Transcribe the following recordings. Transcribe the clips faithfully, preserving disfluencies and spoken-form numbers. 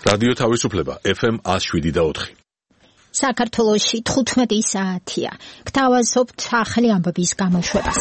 რადიო თავისუფლება ეფ ემ one oh seven point four. საქართველოში თხუთმეტი საათია. გთავაზობთ ახალი ამბების გამოშვებას.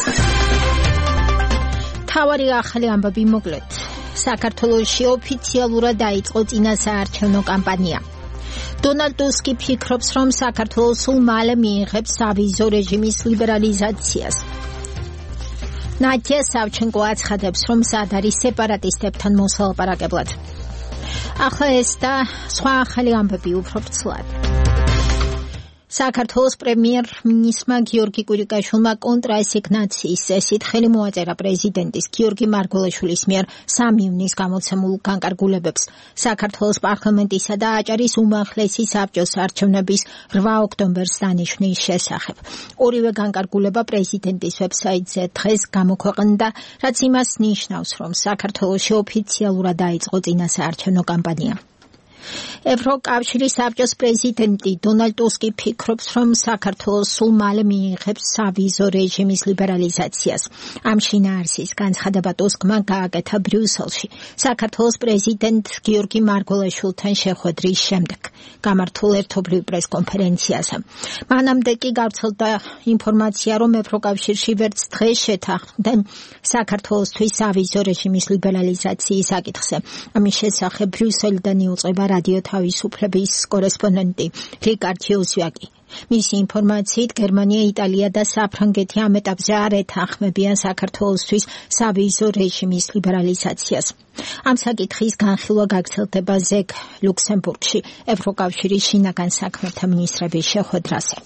თავარი ახალი ამბები მოკლედ. საქართველოში ოფიციალურად დაიწყო წინასაარჩევნო კამპანია. დონალდ ტუსკი ფიქრობს, რომ საქართველოს სულ მალე მიიღებს სავიზო რეჟიმის ლიბერალიზაციას. ნადია სავჩენკო აცხადებს, რომ სად არის სეპარატისტებთან მოსალაპარაკებლად. ახლა ეს და სხვა ახალი ამბები უფრო ფცლად. საქართველოს პრემიერ-მინისტრმა გიორგი კვირიკაშვილმა კონტრასიგნაციის წესით ხელი მოაწერა პრეზიდენტის გიორგი მარგველაშვილის მიერ სამი ივნის გამოცემულ განკარგულებებს საქართველოს პარლამენტისა და აჭარის უმაღლესი საბჭოს არჩევნების რვა ოქტომბერს დანიშვნის შესახებ. ორივე განკარგულება პრეზიდენტის ვებსაიტზე დღეს გამოქვეყნდა, რაც იმას ნიშნავს, რომ საქართველოში ოფიციალურად დაიწყო წინასაარჩევნო კამპანია. ევროკავშირის საბჭოს პრეზიდენტი დონალდ ტუსკი ფიქრობს, რომ საქართველოს სულ მალე მიიღებს სავიზო რეჟიმის ლიბერალიზაციას. ამ შინაარსის განცხადება ტუსკმა გააკეთა ბრიუსელში, საქართველოს პრეზიდენტ გიორგი მარგველაშვილთან შეხვედრის შემდეგ, გამართულ ერთობლივ პრესკონფერენციაზე. მანამდე კი გავრცელდა ინფორმაცია, რომ ევროკავშირში ვერც დღეს შეთანხმდნენ საქართველოსთვის სავიზო რეჟიმის ლიბერალიზაციის საკითხზე. ამის შესახებ ბრიუსელიდან იუწყება რადიო თავისუფლების კორესპონდენტი რიკარდ იოზვაკი. მისი ინფორმაციით გერმანია, იტალია და საფრანგეთი ამ ეტაპზე არ ეთანხმებიან საქართველოსთვის სავიზო რეჟიმის ლიბერალიზაციას. ამ საკითხის განხილვა გაგრძელდება ზეგ ლუქსემბურგში ევროკავშირის შინაგან საქმეთა მინისტრების შეხვედრაზე.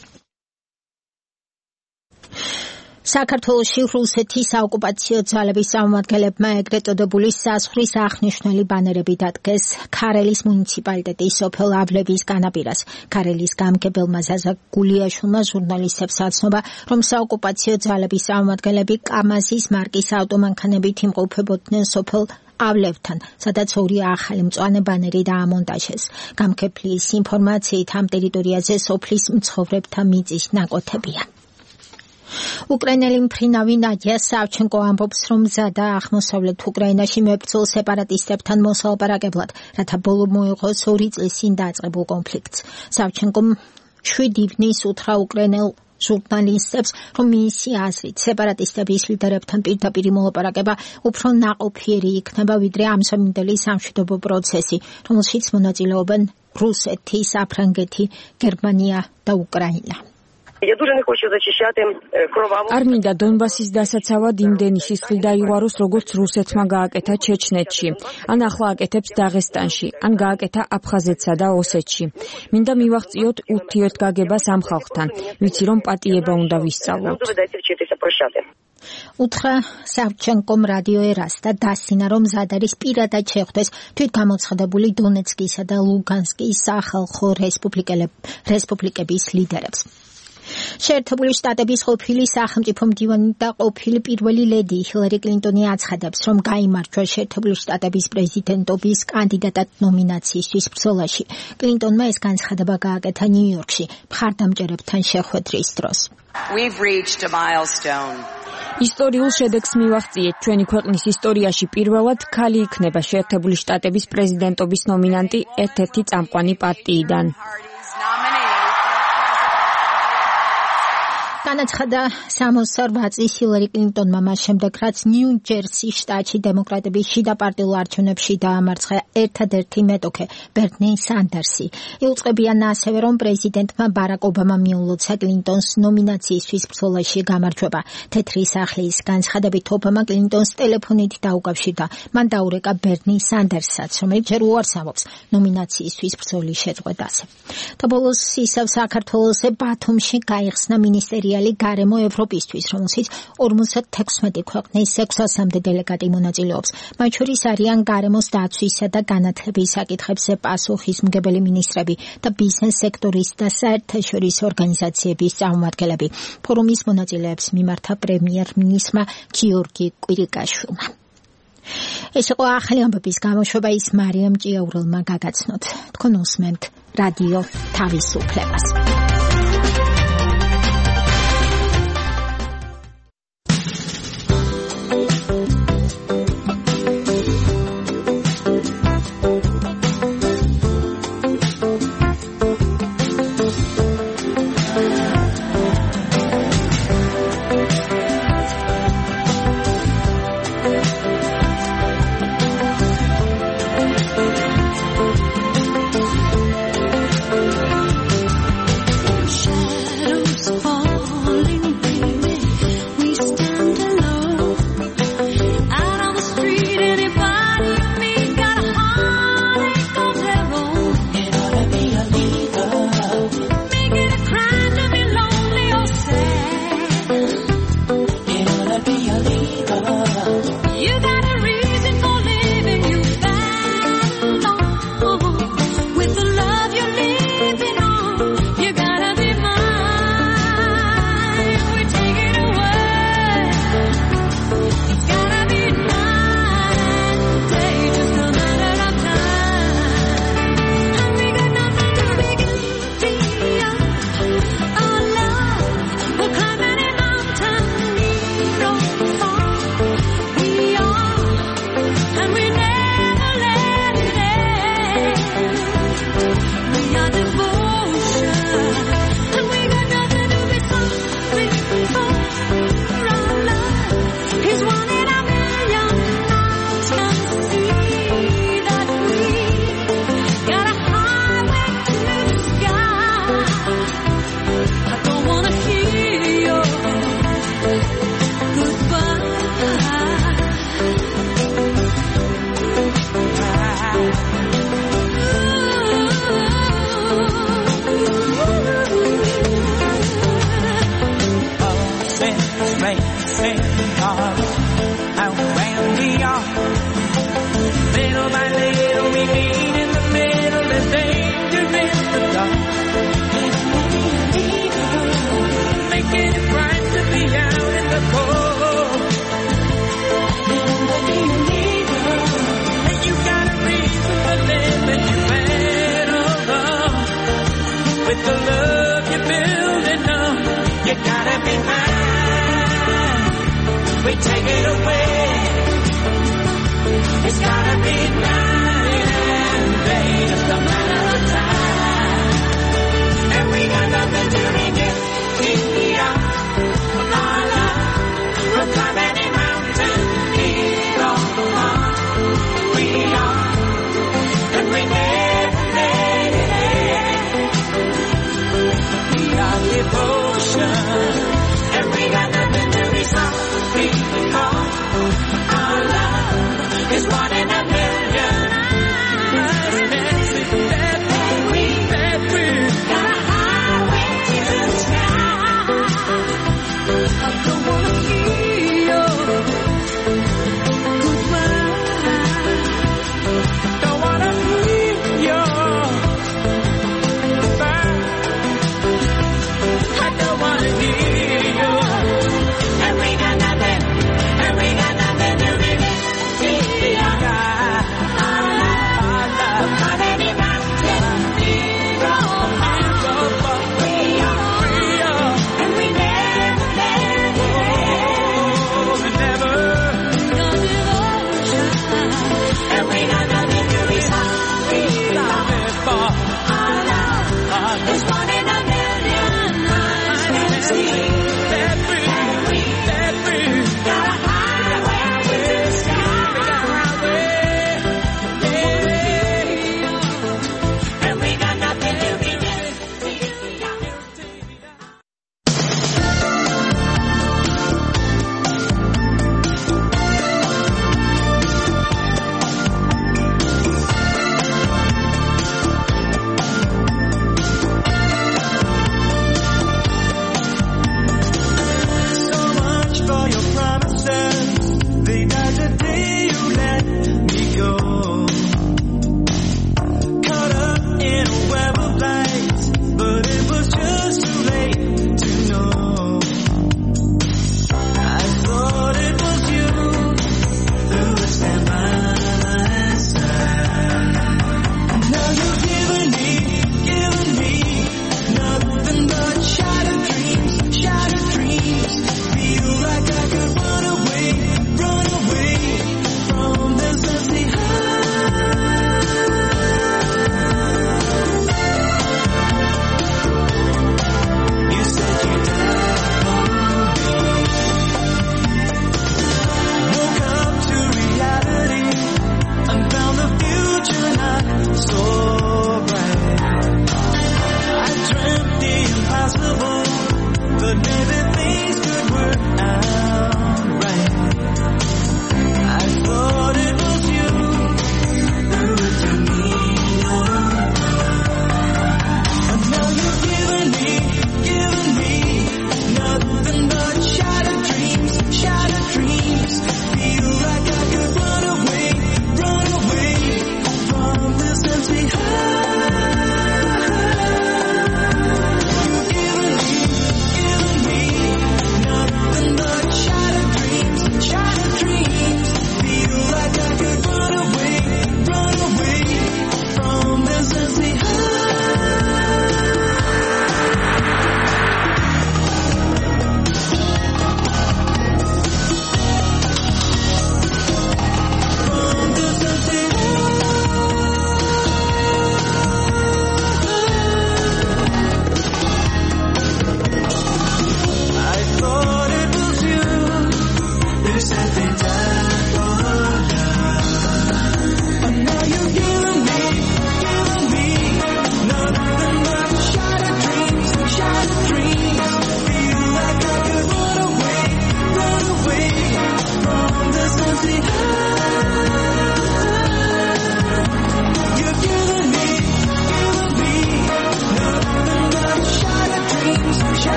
საქართველოში რუსეთის საოკუპაციო ძალების წარმომადგენლებმა ეგრეთ წოდებული საზღვრის აღნიშნული ბანერები დადგეს ქარელის მუნიციპალიტეტის სოფელ ავლების განაპირას. ქარელის გამგებელმა ზაზა გულიაშვილმა ჟურნალისტებს აცნობა, რომ საოკუპაციო ძალების წარმომადგენლები კამაზის მარკის ავტომანქანებით იმყოფებოდნენ სოფელ ავლევთან, სადაც ორი ახალი მწვანე ბანერი დაამონტაჟეს. გამგებლის ინფორმაციით ამ ტერიტორიაზე სოფლის მცხოვრებთა მიწის ნაკვეთებია. უკრაინელი მფრინავი ნადია სავჩენკო ამბობს, რომ მზადა აღმოსავლეთ უკრაინაში მებრძოლ სეპარატისტებთან მოსალაპარაკებლად, რათა ბოლო მოეღოს ორი წლის წინ დაწყებულ კონფლიქტს. სავჩენკომ შვიდი ივნის უთხრა უკრაინელ ჟურნალისტებს, რომ მისი აზრით სეპარატისტების ლიდერებთან პირდაპირი მოლაპარაკება უფრო ნაყოფიერი იქნება, ვიდრე ამჟამინდელი სამშვიდობო პროცესი, რომელშიც მონაწილეობენ რუსეთი, საფრანგეთი, გერმანია და უკრაინა. არ მინდა დონბასის დასაცავად იმდენი სისხლი დაიღვაროს, როგორც რუსეთმა გააკეთა ჩეჩნეთში, ან ახლა აკეთებს დაღესტანში, ან გააკეთა აფხაზეთსა და ოსეთში. მინდა მივაღწიოთ ურთიერთგაგებას ამ ხალხთან, ვიცი რომ პატიება უნდა ვისწავლოთ. უთხრა სავჩენკომ რადიო ერას და დასცინა, რომ მზად არის პირადად შეხვდეს თვითგამოცხადებული დონეცკისა და ლუგანსკის სახალხო რესპუბლიკების ლიდერებს. შეერთებული შტატების ყოფილი სახელმწიფო მდივანი და ყოფილი პირველი ლედი ჰილარი კლინტონი აცხადებს, რომ გაიმარჯვა შეერთებული შტატების პრეზიდენტობის კანდიდატად ნომინაციისთვის ბრძოლაში. კლინტონმა ეს განცხადება გააკეთა ნიუ-იორკში მხარდამჭერებთან შეხვედრის დროს. ისტორიულ შედეგს მივაღწიეთ. ჩვენი ქვეყნის ისტორიაში პირველად ქალი იქნება შეერთებული შტატების პრეზიდენტობის ნომინანტი ერთ-ერთი წამყვანი პარტიიდან. განაცხადა სამოცდაორბა წლის ჰილარი კლინტონმა მას შემდეგ, რაც ნიუ-ჯერსის შტატში დემოკრატების შიდა პარტიულ არჩევნებში დაამარცხა ერთადერთი მეტოქე ბერნი სანდერსი. იუწყებიან ასევე, რომ პრეზიდენტმა ბარაკ ობამამ მიულოცა კლინტონს ნომინაციისთვის ბრძოლაში გამარჯვება. თეთრი სახლის განცხადებით ობამა კლინტონს ტელეფონით დაუკავშირდა. მან დაურეკა ბერნი სანდერსსაც, რომელიც ჯერ უარს ამბობს ნომინაციისთვის ბრძოლის შეწყვეტაზე. და ბოლოს ისევ საქართველოს ბათუმში გაიხსნა მინისტერიალი გარემო ევროპისთვის, რომელშიც ორმოცდათექვსმეტი ქვეყნის ექვსასამდე დელეგატი მონაწილეობს. მათ შორის არიან გარემოს დაცვისა და განათლების საკითხებზე პასუხისმგებელი მინისტრები და ბიზნეს სექტორის და საერთაშორისო ორგანიზაციების წარმომადგენლები. ფორუმის მონაწილეებს მიმართა პრემიერ-მინისტრმა გიორგი კვირიკაშვილმა. ეს იყო ახალი ამბების გამოშვება, ის მარიამ ჭიაურელმა გაგაცნოთ. თქვენ უსმენთ რადიო თავისუფლებას. send us out where we are. Little by little we meet in the middle. There's danger in the dark. Making it right to be out in the cold. And you got a reason for living. You better love with the love you're building up. You gotta be mine. We take it away. It's gotta be night and day, just a matter of time. And we got nothing to regret. We are our love. We'll climb any mountain, keep on. We are, and we never made it. We are devotion, and we got nothing to be sorry for.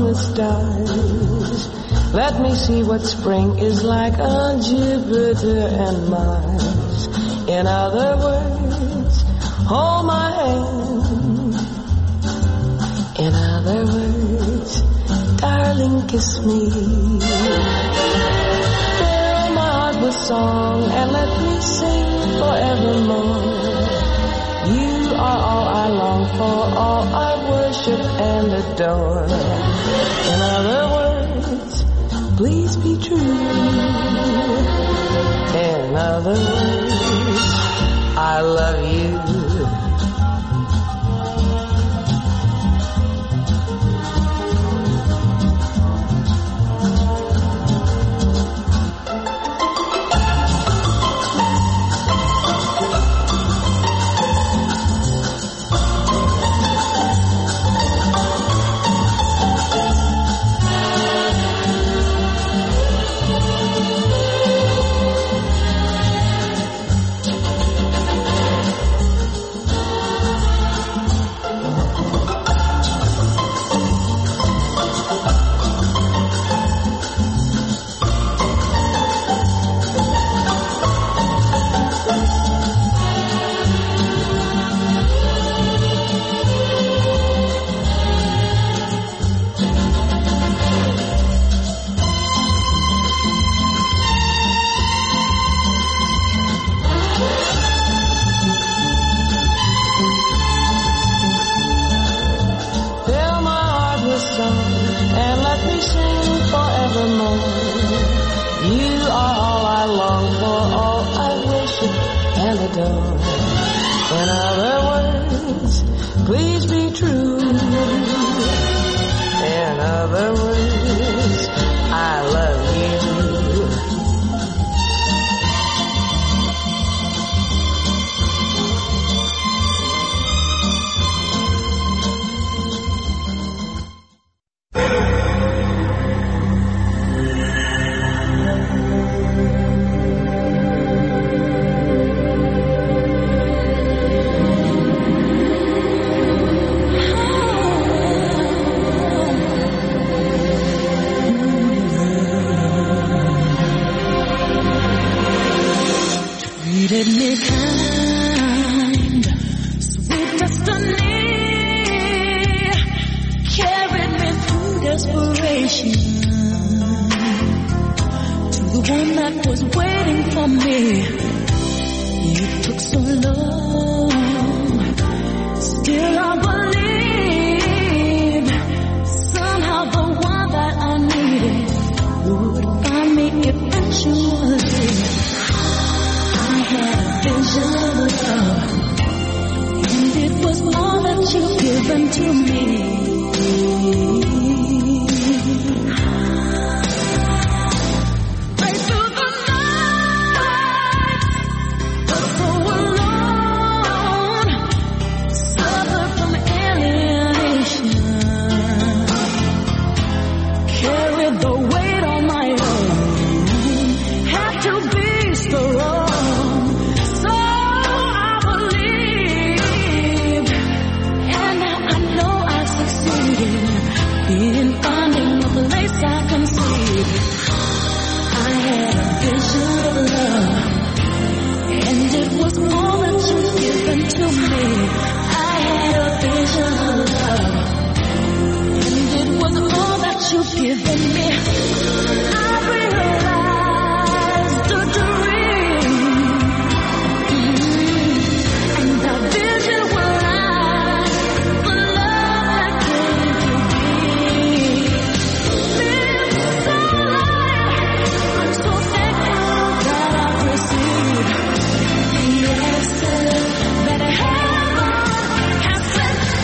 the stars. Let me see what spring is like on Jupiter and Mars. In other words, hold my hand. In other words, darling, kiss me. Fill my heart with song and let me sing forevermore. You are all I long for, all I worship and adore. In other words, please be true. In other words, I love you.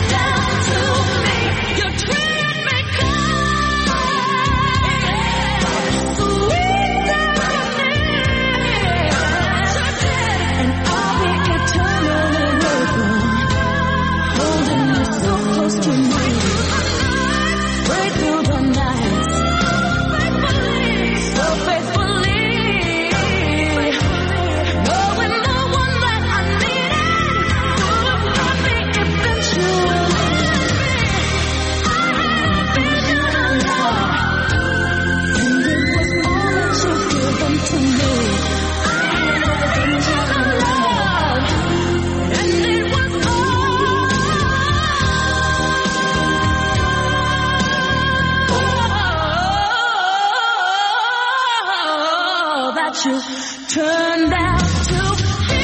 Treat me kind. you turned out to be.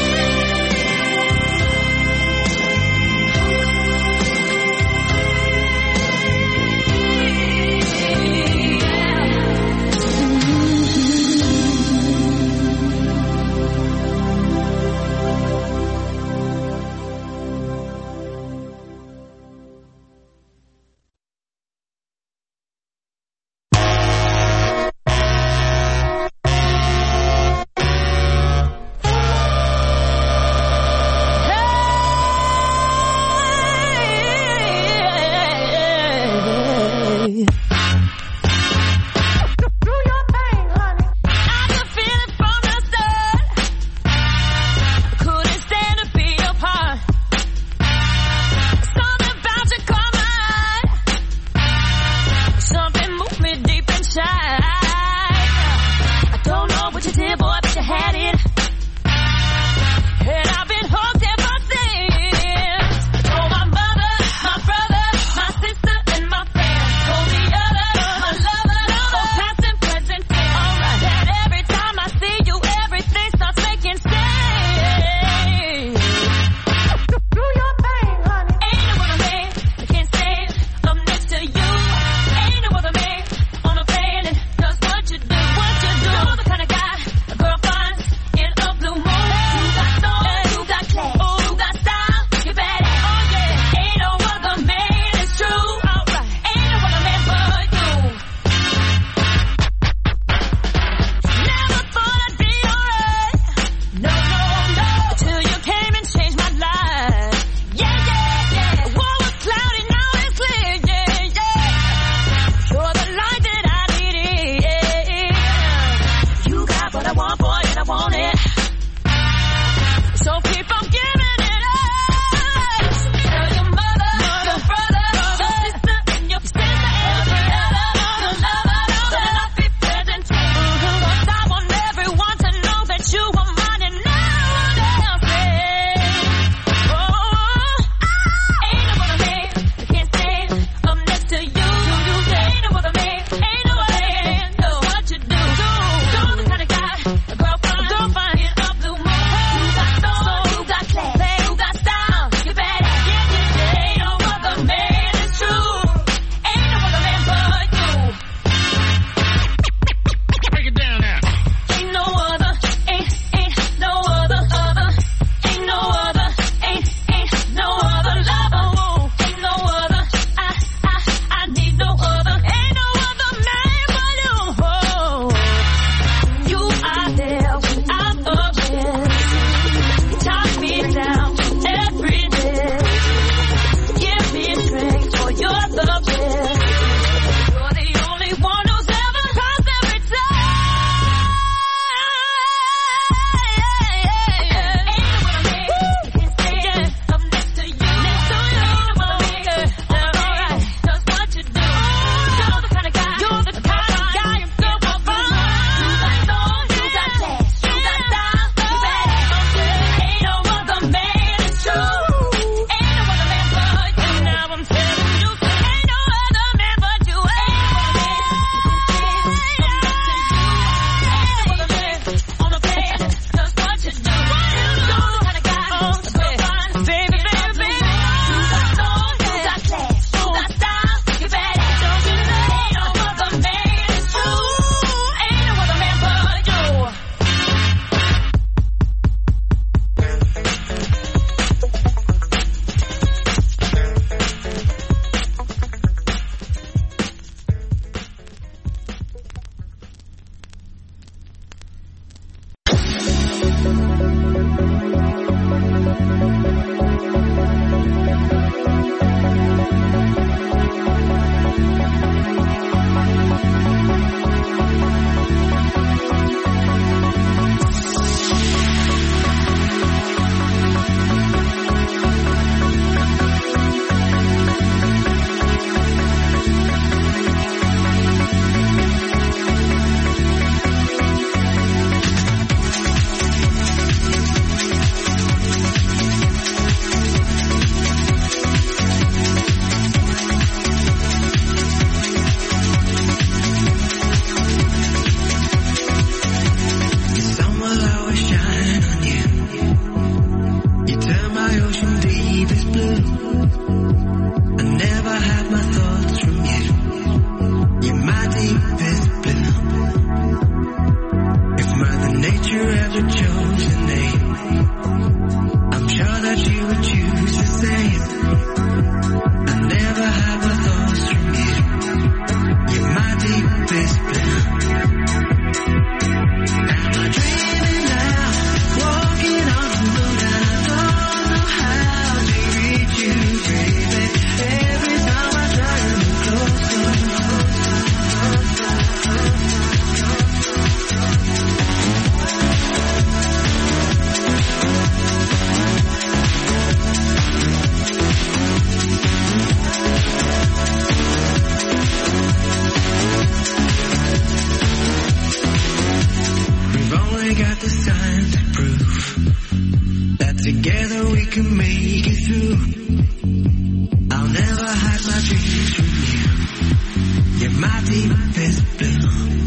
true. I'll never hide my dreams from you. You're my deepest blue.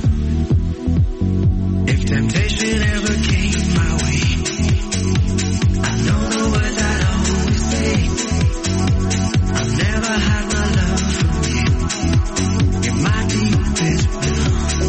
If temptation ever came my way, I know the words I'd always say. I'll never hide my love from you. You're my deepest blue.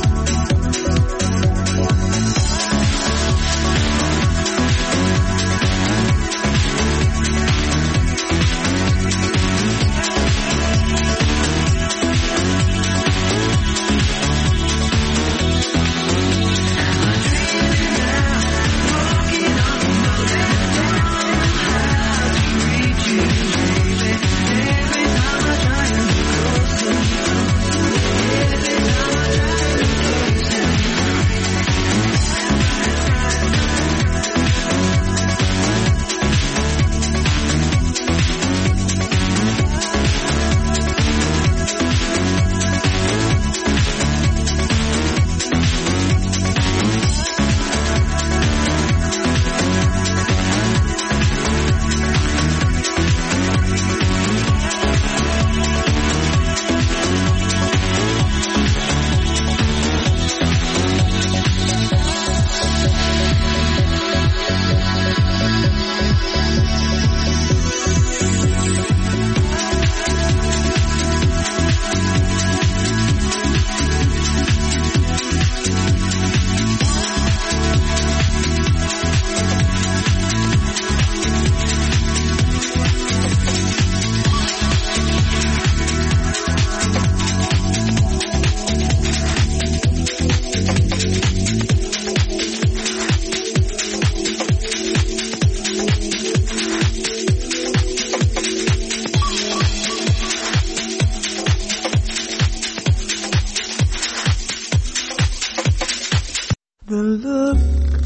The look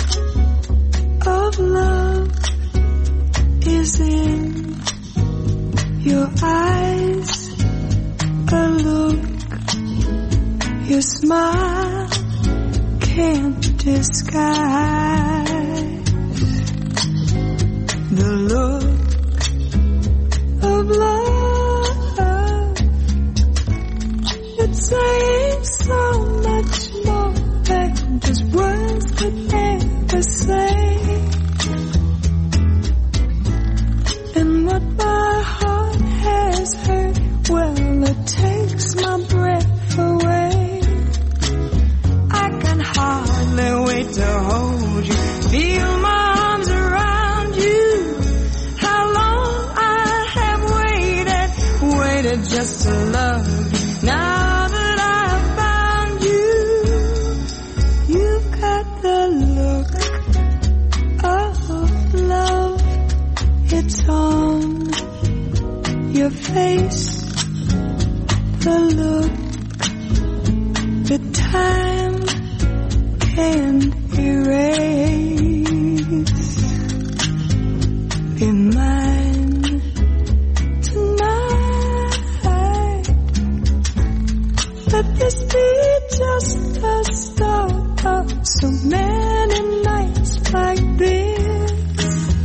of love is in your eyes, a look your smile can't disguise. The look of love, it's saying so much more than just words could never say. And what my heart has heard, well, it takes my breath away. I can hardly wait to hold you, feel my arms around you. How long I have waited, waited just to love you. Now that I've found you, you've got the look of love. It's on your face, the look that time can't erase. Be mine tonight. Let this be just the start of so many nights like this.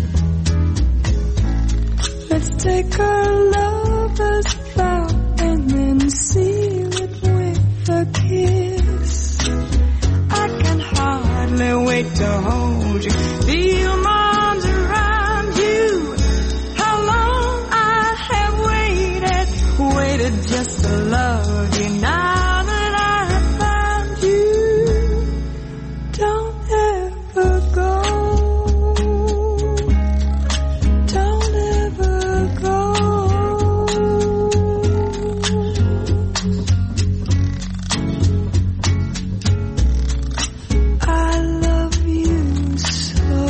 Let's take our lover's vow and then seal it with a kiss. I can hardly wait to hold you, feel my arms around you. How long I have waited, waited just to love you. Now that I have found you, don't ever go. Don't ever go. I love you so.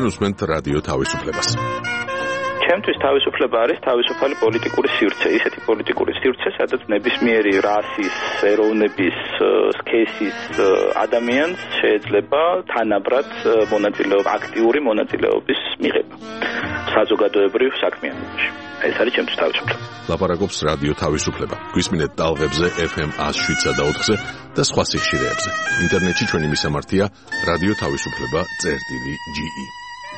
უსმენთ რადიო თავისუფლებას. ჩემთვის თავისუფლება არის თავისუფალი პოლიტიკური სივრცე, ისეთი პოლიტიკური სივრცე, სადაც ნებისმიერი რასის, ეროვნების, სქესის ადამიანს შეიძლება თანაბრად მონაწილეობა, აქტიური მონაწილეობის მიღება საზოგადოებრივ საქმიანობაში. ეს არის ჩემთვის თავისუფლება. ლაპარაკობს რადიო თავისუფლება. გვისმინეთ ტალღებზე ეფ ემ one oh seven point opt-ზე და სხვა სიხშირეებზე. ინტერნეტში ჩვენი მისამართია რადიო თავისუფლება წერტილი ჯი ი.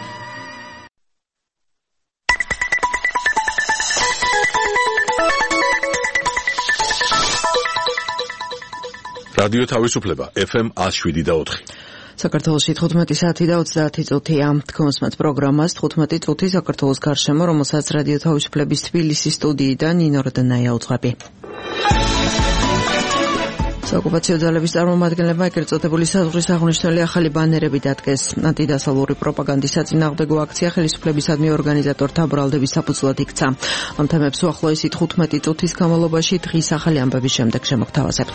რადიო თავისუფლება ეფ ემ one oh seven point four. საქართველოში თხუთმეტი საათი და ოცდაათი წუთია. თქვენს პროგრამას თხუთმეტი წუთი საქართველოს გარშემო, რომელსაც რადიო თავისუფლების თბილისის სტუდიიდან ნინო როდანაია უძღვები. საოკუპაციო ძალების წარმომადგენლებმა ეგრეთ წოდებული საზღვრის აღნიშნული ახალი ბანერები დადგეს. ანტიდასალური პროპაგანდის საწინააღმდეგო აქცია ხელისუფლებისადმი ორგანიზატორთა ბრალდების საფუძვლად იქცა. ამ თემებს უახლოესი თხუთმეტი წუთის განმავლობაში დღის ახალი ამბების შემდეგ შემოგთავაზებთ.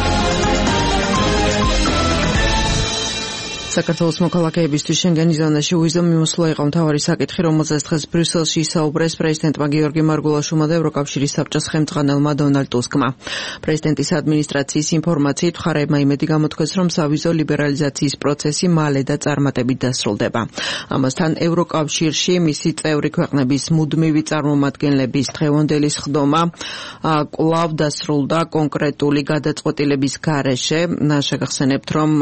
საქართველოს მოქალაქეებისთვის შენგენის ზონაში უვიზო მიმოსვლა იყო მთავარი საკითხი, რომელზეც დღეს ბრიუსელში ისაუბრეს პრეზიდენტმა გიორგი მარგულაშვილმა და ევროკავშირის საბჭოს ხელმძღვანელმა დონალდ ტუსკმა. პრეზიდენტის ადმინისტრაციის ინფორმაციით მხარეებმა იმედი გამოთქვეს, რომ სავიზო ლიბერალიზაციის პროცესი მალე და წარმატებით დასრულდება. ამასთან ევროკავშირში მისი წევრი ქვეყნების მუდმივი წარმომადგენლების დღევანდელი სხდომა კვლავ დასრულდა კონკრეტული გადაწყვეტილების გარეშე. შეგახსენებთ, რომ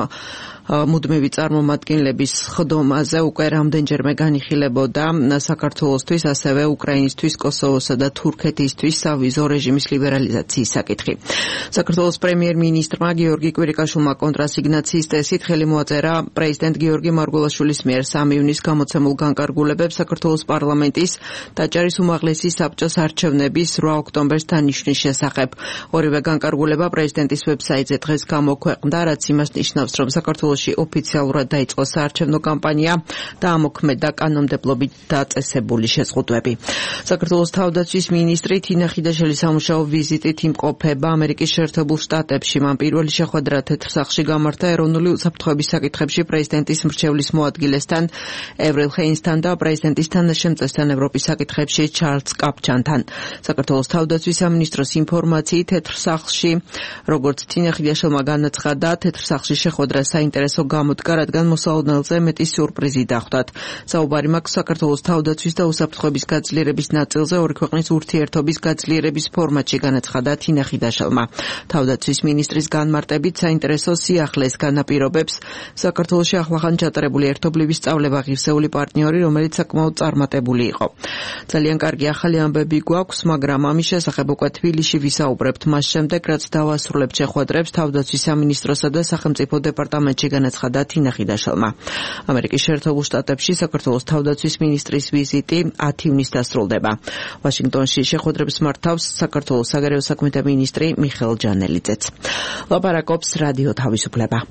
მუდმივი წარმომადგენლების სხდომაზე უკვე რამდენჯერმე განიხილებოდა საქართველოსთვის, ასევე უკრაინისთვის, კოსოვოსა და თურქეთისთვის სავიზო რეჟიმის ლიბერალიზაციის საკითხი. საქართველოს პრემიერ-მინისტრმა გიორგი კვირიკაშვილმა კონტრასიგნაციის წესით ხელი მოაწერა პრეზიდენტ გიორგი მარგულაშვილის მიერ სამი ივნის გამოცემულ განკარგულებებს საქართველოს პარლამენტის დაჭერის უმაღლესი საბჭოს არჩევნების რვა ოქტომბერს დანიშნვის შესახებ. ორივე განკარგულება პრეზიდენტის ვებსაიტზე დღეს გამოქვეყნდა, რაც იმას ნიშნავს, რომ საქართველოს ოფიციალურად დაიწყო საარჩევნო კამპანია და ამოქმედა კანონმდებლობით დაწესებული შეზღუდვები. საქართველოს თავდაცვის მინისტრი თინა ხიდაშელის სამუშაო ვიზიტით იმყოფება ამერიკის შეერთებულ შტატებში. მან პირველი შეხვედრა თეთრ სახლში გამართა ეროვნული უსაფრთხოების საკითხებში პრეზიდენტის მრჩევლის მოადგილესთან ევრილ ჰეინსთან და პრეზიდენტის თანაშემწესთან ევროპის საკითხებში ჩარლზ კაპჩანთან. საქართველოს თავდაცვის სამინისტროს ინფორმაციით თეთრ სახლში, როგორც თინა ხიდაშელმა განაცხადა, თეთრ სახლში შეხვედრა საინტერესო გამოდგა, რადგან მოსალოდნელზე მეტი სიურპრიზი დახვდათ. საუბარი მაქვს საქართველოს თავდაცვის და უსაფრთხოების გაძლიერების ნაწილზე ორი ქვეყნის ურთიერთობის გაძლიერების ფორმატში, განაცხადა თინა ხიდაშელმა. თავდაცვის მინისტრის განმარტებით საინტერესო სიახლეს განაპირობებს საქართველოში ახლახან ჩატარებული ერთობლივი სწავლება ღირსეული პარტნიორი, რომელიც საკმაოდ წარმატებული იყო. ძალიან კარგი ახალი ამბები გვაქვს, მაგრამ ამის შესახებ უკვე თბილისში ვისაუბრებთ მას შემდეგ, რაც დავასრულებთ შეხვედრებს თავდაცვის სამინისტროსა და სახელმწიფო დეპარტამენტში, განაცხადა თინა ხიდაშელმა. ამერიკის შეერთებულ შტატებში საქართველოს თავდაცვის მინისტრის ვიზიტი ათი ივნის დასრულდება. ვაშინგტონში შეხვედრებს მართავს საქართველოს საგარეო საქმეთა მინისტრი მიხეილ ჯანელიძეც. ლაპარაკობს რადიო თავისუფლება.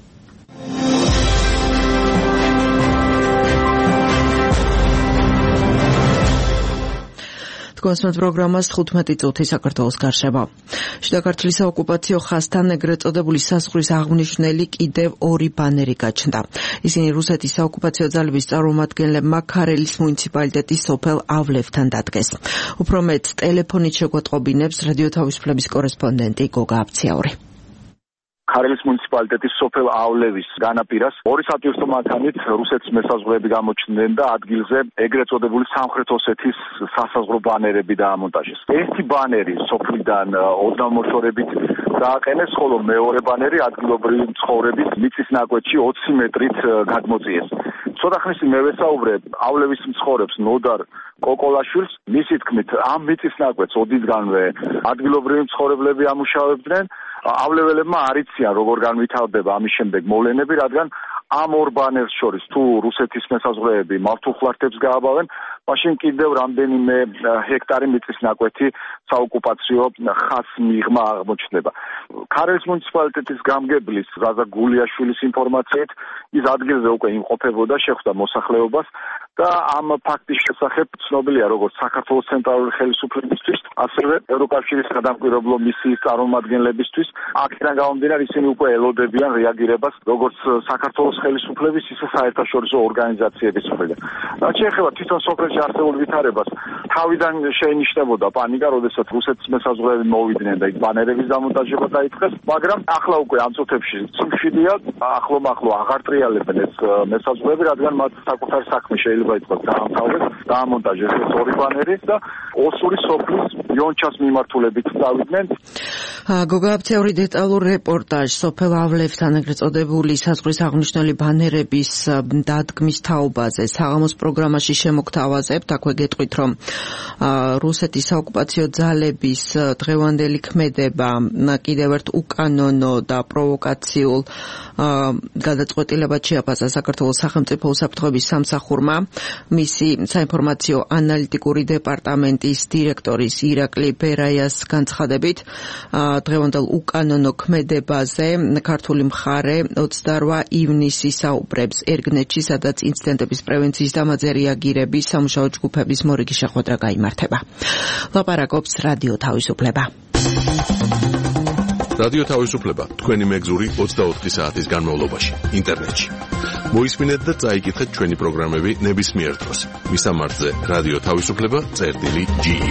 თქვენს პროგრამას თხუთმეტი წუთი საქართველოს გარშემო. შიდა ქართლის საოკუპაციო ხაზთან ეგრეთ წოდებული საზღვრის აღნიშნელი კიდევ ორი ბანერი გაჩნდა. ისინი რუსეთის საოკუპაციო ძალების წარმომადგენლებმა ქარელის მუნიციპალიტეტის სოფელ ავლევთან დადგეს. უფრო მეტ ტელეფონით შეგვატყობინებს რადიო თავისუფლების კორესპონდენტი გოგა აბციაური. ქარელის მუნიციპალიტეტის სოფელ ავლევის განაპირას ორი სატვირთო მანქანით რუსეთის მესაზღვრეები გამოჩნდნენ და ადგილზე ეგრეთ წოდებული სამხრეთ ოსეთის სასაზღვრო ბანერები დაამონტაჟეს. ერთი ბანერი სოფლიდან ოდნავ მოშორებით დააყენეს, ხოლო მეორე ბანერი ადგილობრივი მცხოვრების მიწის ნაკვეთში ოცი მეტრით გადმოწიეს. ცოტა ხნის წინ მე ვესაუბრე ავლევის მცხოვრებს ნოდარ კოკოლაშვილს, მისი თქმით, ამ მიწის ნაკვეთს ოდისგანვე ადგილობრივი მცხოვრებლები ამუშავებდნენ. ავლეველებმა არ იციან როგორ განვითარდება ამის შემდეგ მოვლენები, რადგან ამ ორ ბანერს შორის თუ რუსეთის მესაზღვრეები მართულხლართებს გააბავენ, მაშინ კიდევ რამდენიმე ჰექტარი მიწის ნაკვეთი საოკუპაციო ხაზს მიღმა აღმოჩნდება. ქარელის მუნიციპალიტეტის გამგებლის რაზა გულიაშვილის ინფორმაციით, ის ადგილზე უკვე იმყოფებოდა, შეხვდა მოსახლეობას და ამ ფაქტის შესახებ ცნობილია როგორც საქართველოს ცენტრალური ხელისუფლებისთვის, ასევე ევროკავშირის გადამკვირვებლო მისიის წარმომადგენლებისთვის. აქედან გამომდინარე ისინი უკვე ელოდებიან რეაგირებას როგორც საქართველოს ხელისუფლების, ისე საერთაშორისო ორგანიზაციების მხრიდან. რაც შეეხება თვითონ სოფელში არსებულ ვითარებას, თავიდან შეინიშნებოდა პანიკა, როდესაც რუსეთის მესაზღვრეები მოვიდნენ და იქ ბანერების დამონტაჟება დაიწყეს, მაგრამ ახლა უკვე ამ წუთებში სიმშვიდეა, ახლო-მახლო აღარ ტრიალებენ ეს მესაზღვრეები, რადგან მათ საკუთარი საქმე შეიძლება ითქვას დაამთავრეს, დაამონტაჟეს ეს ორი ბანერი და ოსური სოფლის იონჩას მიმართულებით წავიდნენ. გოგა აბცეური დეტალურ რეპორტაჟ სოფელ ავლევთან ეგრეთ წოდებული საზღვრის აღნიშნული ბანერების დადგმის თაობაზე საღამოს პროგრამაში შემოგთავაზებთ. აქვე გეტყვით, რომ რუსეთის საოკუპაციო ძალების დღევანდელი ქმედება კიდევ ერთ უკანონო და პროვოკაციულ გადაწყვეტილებად შეაფასა საქართველოს სახელმწიფო უსაფრთხოების სამსახურმა. მისი საინფორმაციო ანალიტიკური დეპარტამენტის დირექტორის ირაკლი ბერაიას განცხადებით, დღევანდელ უკანონო ქმედებაზე ქართული მხარე ოცდაორი ივნისი საუბრებს ერგნეთში, სადაც ინციდენტების პრევენციის და ამაზე რეაგირების სამუშაო ჯგუფების მორიგი შეხვედრა გაიმართება. ლაპარაკობს რადიო თავისუფლება. რადიო თავისუფლება თქვენი მეგზური ოცდაოთხი საათის განმავლობაში ინტერნეტში. მოისმინეთ და წაიკითხეთ ჩვენი პროგრამები ნებისმიერ დროს. მისამართზე რადიო თავისუფლება წერტილი ჯი ი.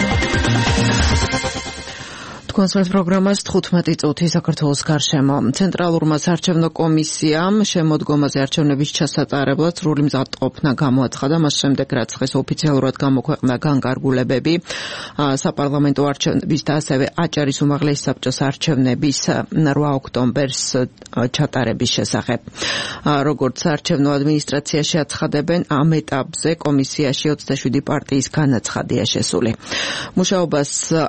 თქვენს პროგრამას თხუთმეტი წუთი საქართველოს გარშემო. ცენტრალურმა საარჩევნო კომისიამ შემოდგომაზე არჩევნების ჩასატარებლად სრული მზადყოფნა გამოაცხადა, მას შემდეგ რაც დღეს ოფიციალურად გამოქვეყნდა განკარგულებები საპარლამენტო არჩევნების და ასევე აჭარის უმაღლესი საბჭოს არჩევნების რვა ოქტომბერს ჩატარების შესახებ. როგორც საარჩევნო ადმინისტრაციაში აცხადებენ, ამ ეტაპზე კომისიაში ოცდაშვიდი პარტიის განაცხადია შესული. მუშაობას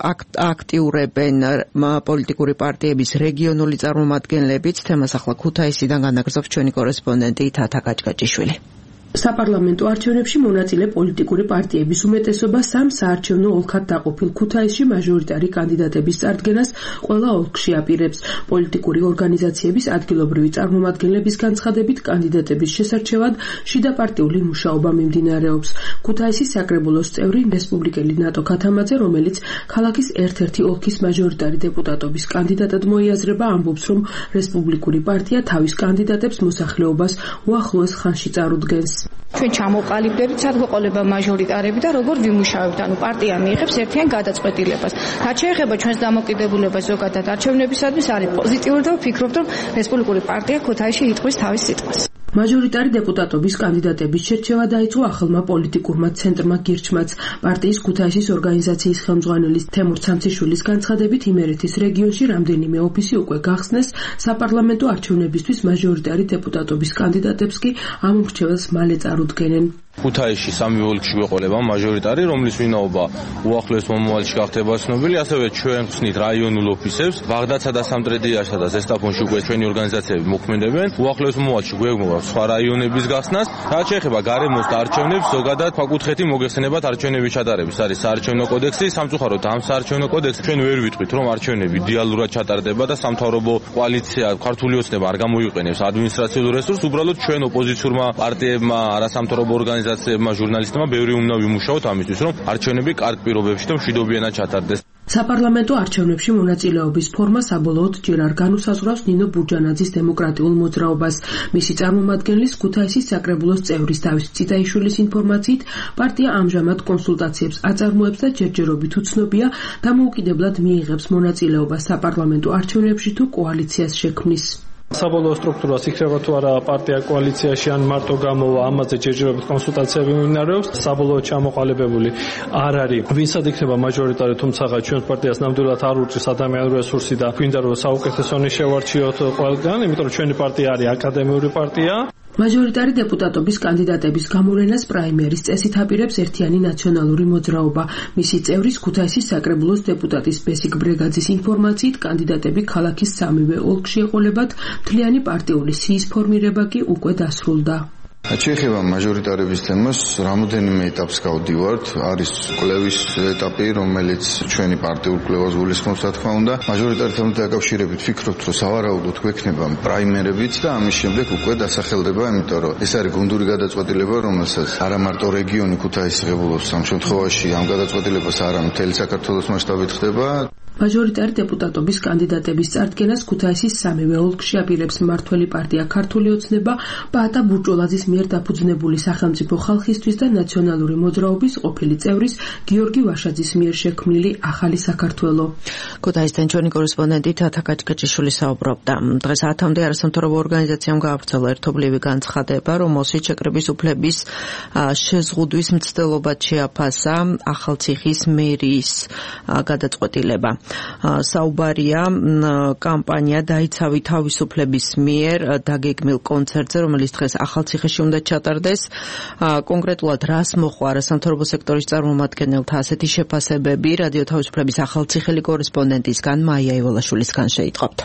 აქტიურებენ პოლიტიკური პარტიების რეგიონული წარმომადგენლებიც. თემას ახლა ქუთაისიდან განაგრძობს ჩვენი კორესპონდენტი თათა გაჭგაჭიშვილი. საპარლამენტო არჩევნებში მონაწილე პოლიტიკური პარტიების უმეტესობა სამ საარჩევნო ოლქად დაყოფილ ქუთაისში მაჟორიტარი კანდიდატების წარდგენას ყველა ოლქში აპირებს. პოლიტიკური ორგანიზაციების ადგილობრივი წარმომადგენლების განცხადებით, კანდიდატების შესარჩევად შიდაპარტიული მუშაობა მიმდინარეობს. ქუთაისის საკრებულოს წევრი რესპუბლიკელი ნატო ქათამაძე, რომელიც ქალაქის ერთ-ერთი ოლქის მაჟორიტარი დეპუტატობის კანდიდატად მოიაზრება, ამბობს, რომ რესპუბლიკური პარტია თავის კანდიდატებს მოსახლეობას უახლოეს ხანში წარუდგენს. ჩვენ ჩამოყალიბდებით, სად გვეყოლება მაჟორიტარები და როგორ ვიმუშავებთ, ანუ პარტია მიიღებს ერთიან გადაწყვეტილებას. რაც შეეხება ჩვენს დამოკიდებულებას ზოგადად არჩევნებისათვის, არის პოზიტიური და ვფიქრობთ, რომ რესპუბლიკური პარტია ქუთაისში იტყვის თავის სიტყვას. მაჟორიტარი დეპუტატობის კანდიდატების შერჩევა დაიწყო ახალმა პოლიტიკურმა ცენტრმა გირჩმაც. პარტიის ქუთაისის ორგანიზაციის ხელმძღვანელის თემურ ცამციშვილის განცხადებით, იმერეთის რეგიონში რამდენიმე ოფისი უკვე გახსნეს, საპარლამენტო არჩევნებისთვის მაჟორიტარი დეპუტატობის კანდიდატებს კი ამ მრჩეველს მალე წარუდგენენ. ქუთაისში სამი ოლქში ვეყოლება მაჟორიტარი, რომლის ვინაობა უახლოეს მომავალში გახდება ცნობილი, ასევე ჩვენ ხსნით რაიონულ ოფისებს, ბაღდადსა და სამტრედიაშსა და ზესტაფონში უკვე ჩვენი ორგანიზაციები მოქმედებენ. უახლოეს მომავალში გვეგმობთ სხვა რაიონების გახსნას. რაც შეეხება გარემოს და არჩევნებს, ზოგადად ფაკუთხეთი მოგეხსენებათ არჩევნების ჩატარების. არის საარჩევნო კოდექსი, სამწუხაროდ ამ საარჩევნო კოდექსს ჩვენ ვერ ვიტყვით, რომ არჩევნები დიალურად ჩატარდება და სამთავრობო კოალიცია ქართული ოცნება არ გამოიყენებს ადმინისტრაციულ რესურსს, უბრალოდ ჩვენ ოპოზიციურმა პარტიებმა, არასამთავრობო ორგანიზაციებმა, ჟურნალისტებმა ბევრი უნდა ვიმუშაოთ ამისთვის, რომ არჩევნები კარგ პირობებში და მშვიდობიანად ჩატარდეს. საპარლამენტო არჩევნებში მონაწილეობის ფორმა საბოლოოდ ჯერ არ განუსაზღვრავს ნინო ბურჯანაძის დემოკრატიულ მოძრაობას. მისი წარმომადგენლის ქუთაისის საკრებულოს წევრის დავით წიტაიშვილის ინფორმაციით, პარტია ამჟამად კონსულტაციებს აწარმოებს და ჯერჯერობით უცნობია დამოუკიდებლად მიიღებს მონაწილეობას საპარლამენტო არჩევნებში თუ კოალიციას შექმნის. საბოლოო სტრუქტურას იქნება თუ არა პარტია კოალიციაში ან მარტო გამოვა, ამაზე ჯერჯერობით კონსულტაციები მიმდინარეობს. საბოლოოდ ჩამოყალიბებული არ არის ვინსად იქნება მაჟორიტარი, თუმცა ჩვენს პარტიას ნამდვილად არ ურჩის ადამიანური რესურსი და გვინდა რომ საუკეთესონი შევარჩიოთ ყველგან, იმიტომ რომ ჩვენი პარტია არის აკადემიური პარტია. მაჟორიტარი დეპუტატობის კანდიდატების გამოვლენას პრაიმერის წესით აპირებს ერთიანი ნაციონალური მოძრაობა. მისი წევრის ქუთაისის საკრებულოს დეპუტატის ბესიკ ბრეგაძის ინფორმაციით, კანდიდატები ქალაქის სამივე ოლქში ეყოლებათ, მთლიანი პარტიული სიის ფორმირება კი უკვე დასრულდა. შეეხება მაჟორიტარების თემას, რამოდენიმე ეტაპს გავდივართ. არის კვლევის ეტაპი, რომელიც ჩვენი პარტიულ კვლევას გულისხმობს, რა თქმა უნდა. მაჟორიტართან დაკავშირებით ვფიქრობთ, რომ სავარაუდოდ გვექნება პრაიმერებიც და ამის შემდეგ უკვე დასახელდება, იმიტომ რომ ეს არის გუნდური გადაწყვეტილება, რომელსაც არა მარტო რეგიონი ქუთაისი ღებულობს, ამ შემთხვევაში ამ გადაწყვეტილებას არა მთელი საქართველოს მასშტაბით ხდება. მაჟორიტარი დეპუტატობის კანდიდატების წარდგენას ქუთაისის სამივე ოლქში აპირებს მმართველი პარტია ქართული ოცნება, პაატა ბურჭულაძის მიერ დაფუძნებული სახელმწიფო ხალხისთვის და ნაციონალური მოძრაობის ყოფილი წევრის გიორგი ვაშაძის მიერ შექმნილი ახალი საქართველო. ქუთაისთან ჩვენი კორესპონდენტი თათა კაჭკაჭიშვილი საუბრობდა. დღეს ათამდე არასამთავრობო ორგანიზაციამ გაავრცელა ერთობლივი განცხადება, რომელშიც შეკრების უფლების შეზღუდვის მცდელობად შეაფასა ახალციხის მერიის გადაწყვეტილება. საუბარია კამპანია დაიცავი თავისუფლების მიერ დაგეგმილ კონცერტზე, რომელიც დღეს ახალციხეში უნდა ჩატარდეს. კონკრეტულად რას მოყვა არასამთავრობო სექტორის წარმომადგენელთა ასეთი შეფასებები, რადიო თავისუფლების ახალციხელი კორესპონდენტისგან მაია ივალაშვილისგან შეიტყობთ.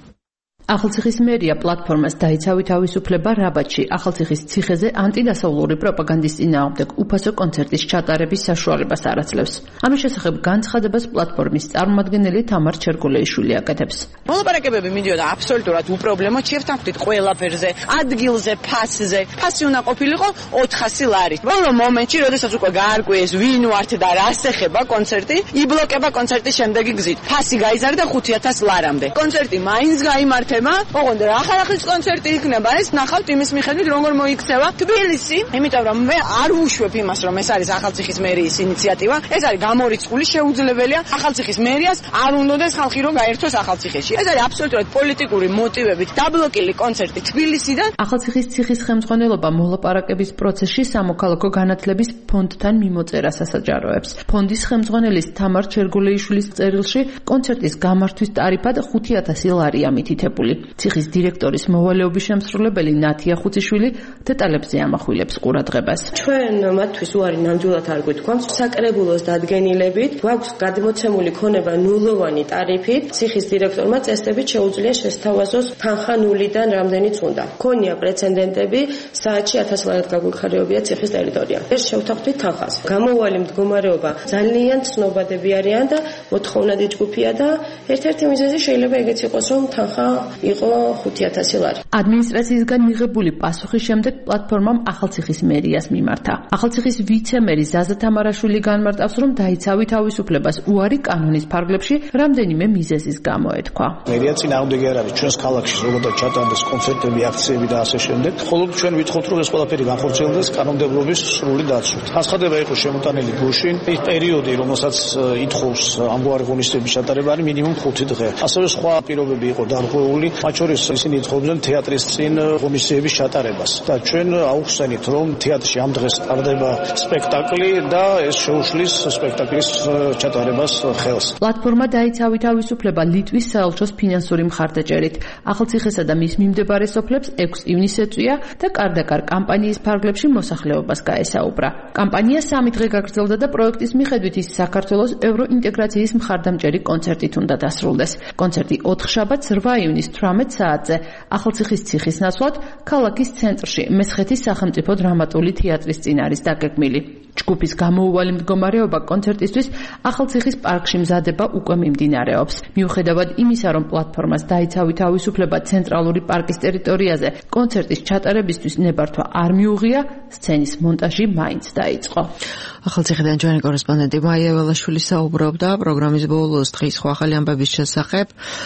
ახალციხის მერია პლატფორმას დაიცავი თავისუფლება რაბათში ახალციხის ციხეზე ანტიდასავლური პროპაგანდის წინააღმდეგ უფასო კონცერტის ჩატარების საშუალებას არაძლევს. ამის შესახებ განცხადებას პლატფორმის წარმომადგენელი თამარ ჩერგოლეიშვილი აკეთებს. მოლაპარაკებები მიდიოდა აბსოლუტურად უპრობლემო, შევთანხმდით ყველაფერზე, ადგილზე, ფასზე. ფასი უნდა ყოფილიყო ოთხასი ლარი. ბოლო მომენტში, როდესაც უკვე გაარკვიეს ვინ ვართ და რას ეხება კონცერტი, იბლოკება კონცერტის შემდეგი გზით. ფასი გაიზარდა ხუთი ათას ლარამდე. კონცერტი მაინც გაიმართება. ოღონდ რა ახალახის კონცერტი იქნება, ეს ნახავთ იმის მიხედვით როგორ მოიქცევა თბილისი, იმიტომ რომ მე არ ვუშვებ იმას, რომ ეს არის ახალციხის მერიის ინიციატივა, ეს არის გამორიცხული, შეუძლებელია ახალციხის მერიას არ უნდადეს ხალხი რომ გაერთოს ახალციხეში. ეს არის აბსოლუტურად პოლიტიკური მოტივებით დაბლოკილი კონცერტი თბილისიდან. ახალციხის ციხის ხელმძღვანელობა მოლაპარაკების პროცესში სამოქალაქო განათლების ფონდთან მიმოწერას ასაჯაროებს. ფონდის ხელმძღვანელის თამარ ჩერგოლეიშვილის წერილში კონცერტის გამართვის ტარიფად ხუთი ათასი ლარია მითითებული. ციხის დირექტორის მოვალეობის შემსრულებელი ნათია ხუციშვილი დეტალებზე ამახვილებს ყურადღებას. ჩვენ მათთვის უარი ნამდვილად არ გვითქვამს. საკრებულოს დადგენილებით გვაქვს გადმოცემული ქონება ნულოვანი ტარიფით. ციხის დირექტორმა წესდებით შეუძლია შესთავაზოს თანხა ნულიდან რამდენიც უნდა. ქონია პრეცედენტები, საათში ათას ლარად გაგვიხარებია ციხის ტერიტორია. ეს შევთანხმდით თანხას. გამოუვალი მდგომარეობა ძალიან ცნობადები არიან და მოთხოვნადი ჯგუფია და ერთ-ერთი მიზეზი შეიძლება ეგეც იყოს, რომ თანხა იყო ხუთი ათასი ლარი. ადმინისტრაციისგან მიღებული პასუხის შემდეგ პლატფორმამ ახალციხის მერიას მიმართა. ახალციხის ვიცემერი ზაზა თამარაშვილი განმარტავს, რომ დაიცავი თავისუფლებას უარი კანონის ფარგლებში რამდენიმე მიზეზის გამო ეთქვა. მერია წინააღმდეგი არ არის ჩვენს ქალაქში, როგორ ჩატარდეს კონცერტები, აქციები და ასე შემდეგ. ხოლო ჩვენ ვითხოვთ, რომ ეს ყველაფერი განხორციელდეს კანონმდებლობის სრული დაცვით. განცხადება იყო შემოტანილი გუშინ. ის პერიოდი, რომელსაც ითხოვს ამგვარი ღონისძიების ჩატარება, არის მინიმუმ ხუთი დღე. ასევე სხვა პირობები იყო დარღვეული, მათ შორის ისინი ითხოვდნენ თეატრის წინ ღონისძიების ჩატარებას. და ჩვენ აუხსენით, რომ თეატრში ამ დღეს ტარდება სპექტაკლი და ეს შეუშლის სპექტაკლის ჩატარებას ხელს. პლატფორმა დაიცავი თავისუფლება ლიტვის საელჩოს ფინანსური მხარდაჭერით. ახალციხესა და მის მიმდებარე სოფლებს ექვსი ივნისს ეწვია და კარდაკარ კამპანიის ფარგლებში მოსახლეობას გაესაუბრა. კამპანია სამი დღე გაგრძელდა და პროექტის მიხედვით ის საქართველოს ევროინტეგრაციის მხარდამჭერი კონცერტით უნდა დასრულდეს. კონცერტი ოთხშაბათს რვა ივნისს თვრამეტ საათზე ახალციხის ციხის ნაცვლად ქალაქის ცენტრში მესხეთის სახელმწიფო დრამატული თეატრის წინ არის დაგეგმილი. ჯგუფის გამოუვალი მდგომარეობა კონცერტისთვის ახალციხის პარკში მზადება უკვე მიმდინარეობს. მიუხედავად იმისა, რომ პლატფორმას დაიცავი თავისუფლება ცენტრალური პარკის ტერიტორიაზე კონცერტის ჩატარებისთვის ნებართვა არ მიუღია, სცენის მონტაჟი მაინც დაიწყო. ახალციხიდან ჩვენი კორესპონდენტი მაია ივალაშვილი საუბრობდა პროგრამის ბოლოს დღის სხვა ახალი ამბების შესახებ.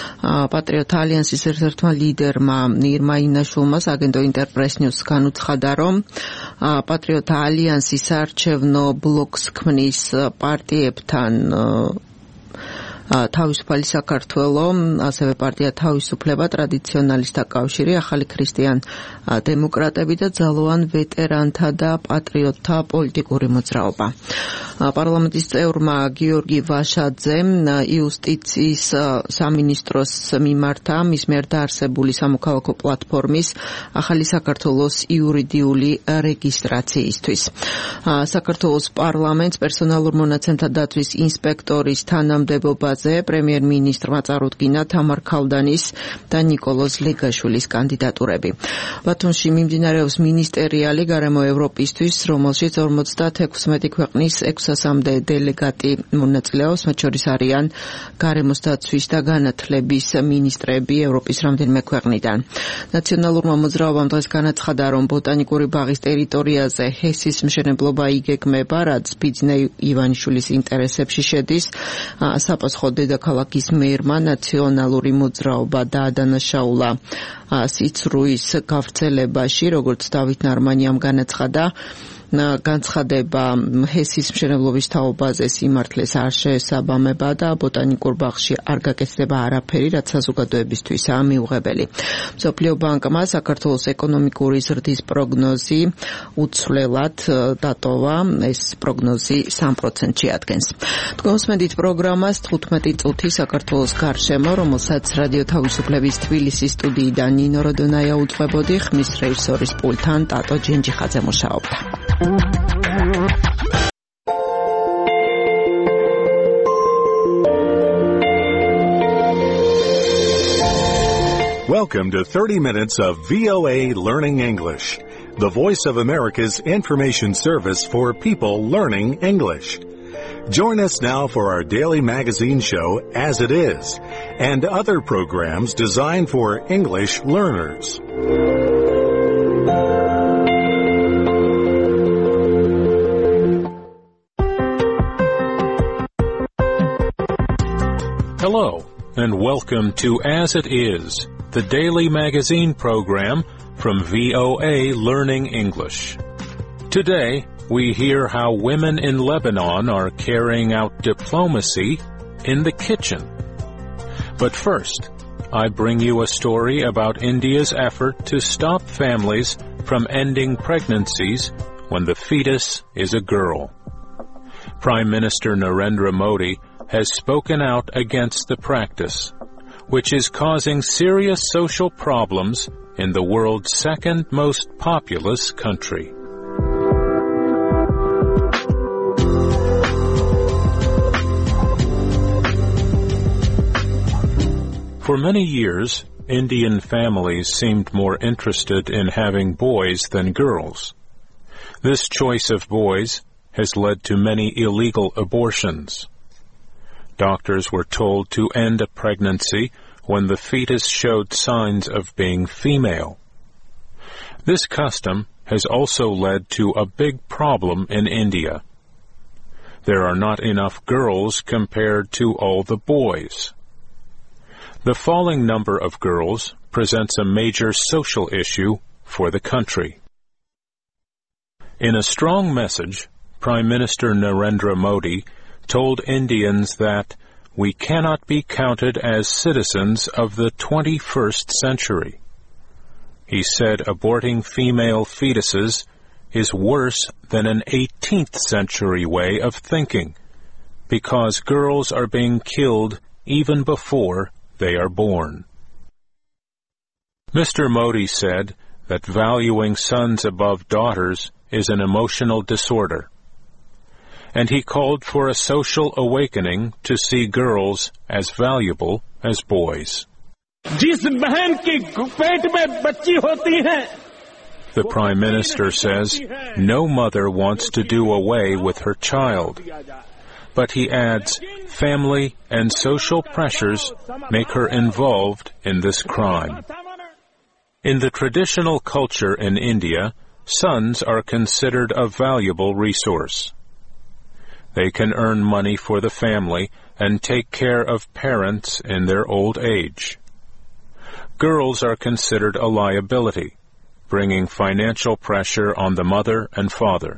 პატრიოტ ალიანსის ერთ-ერთმა ლიდერმა ირმა ინაშვილმა აგენტო ინტერპრეს ნიუს განუცხადა, რომ პატრიოტ ალიანსი საარჩევნო ბლოკს ქმნის პარტიებთან თავისუფალი საქართველო, ასევე პარტია თავისუფლება, ტრადიციონალისტთა კავშირი, ახალი ქრისტიან დემოკრატები და ძალოვან ვეტერანთა და პატრიოტთა პოლიტიკური მოძრაობა. პარლამენტის წევრმა გიორგი ვაშაძემ იუსტიციის სამინისტროს მიმართა მის მიერ დაარსებული სამოქალაქო პლატფორმის ახალი საქართველოს იურიდიული რეგისტრაციისთვის. საქართველოს პარლამენტს პერსონალურ მონაცემთა დაცვის ინსპექტორის თანამდებობა თემაზე პრემიერ-მინისტრმა წარუდგინა თამარ ქალდანის და ნიკოლოზ ლეგაშვილის კანდიდატურები. ბათუმში მიმდინარეობს მინისტერიალი გარემო ევროპისთვის, რომელშიც ორმოცდაექვსმეტი ქვეყნის ექვსასამდე დელეგატი მონაწილეობს, მათ შორის არიან გარემოს დაცვის და განათლების მინისტრები ევროპის რამდენიმე ქვეყნიდან. ნაციონალურმა მოძრაობამ დღეს განაცხადა, რომ ბოტანიკური ბაღის ტერიტორიაზე ჰესის მშენებლობა იგეგმება, რაც ბიძნე ივანიშვილის ინტერესებში შედის. საპასუხოდ დედაქალაქის მერმა ნაციონალური მოძრაობა დაადანაშაულა სიცრუის გავრცელებაში, როგორც დავით ნარმანიამ განაცხადა. განცხადება ჰესის მშენებლობის თაობაზე სიმართლეს არ შეესაბამება და ბოტანიკურ ბაღში არ გაკეთდება არაფერი, რაც საზოგადოებისთვისაა მიუღებელი. მსოფლიო ბანკმა საქართველოს ეკონომიკური ზრდის პროგნოზი უცვლელად დატოვა, ეს პროგნოზი სამ პროცენტში ადგენს. თქვენ უსმენთ პროგრამას თხუთმეტი წუთი საქართველოს გარშემო, რომელსაც რადიო თავისუფლების თბილისის სტუდიიდან ნინო როდონაია უძღვებოდი, ხმის რეჟისორის პულტთან ტატო ჯენჯიხაძე მუშაობდა. Welcome to thirty minutes of V O A Learning English, the voice of America's information service for people learning English. Join us now for our daily magazine show, As It Is, and other programs designed for English learners. Hello, and welcome to As It Is, the daily magazine program from V O A Learning English. Today, we hear how women in Lebanon are carrying out diplomacy in the kitchen. But first, I bring you a story about India's effort to stop families from ending pregnancies when the fetus is a girl. Prime Minister Narendra Modi has spoken out against the practice, which is causing serious social problems in the world's second most populous country. For many years, Indian families seemed more interested in having boys than girls. This choice of boys has led to many illegal abortions. Doctors were told to end a pregnancy when the fetus showed signs of being female. This custom has also led to a big problem in India. There are not enough girls compared to all the boys. The falling number of girls presents a major social issue for the country. In a strong message, Prime Minister Narendra Modi told Indians that we cannot be counted as citizens of the twenty-first century. He said aborting female fetuses is worse than an eighteenth century way of thinking, because girls are being killed even before they are born. Mister Modi said that valuing sons above daughters is an emotional disorder, and he called for a social awakening to see girls as valuable as boys. The Prime Minister says no mother wants to do away with her child, but he adds family and social pressures make her involved in this crime. In the traditional culture in India, sons are considered a valuable resource. They can earn money for the family and take care of parents in their old age. Girls are considered a liability, bringing financial pressure on the mother and father.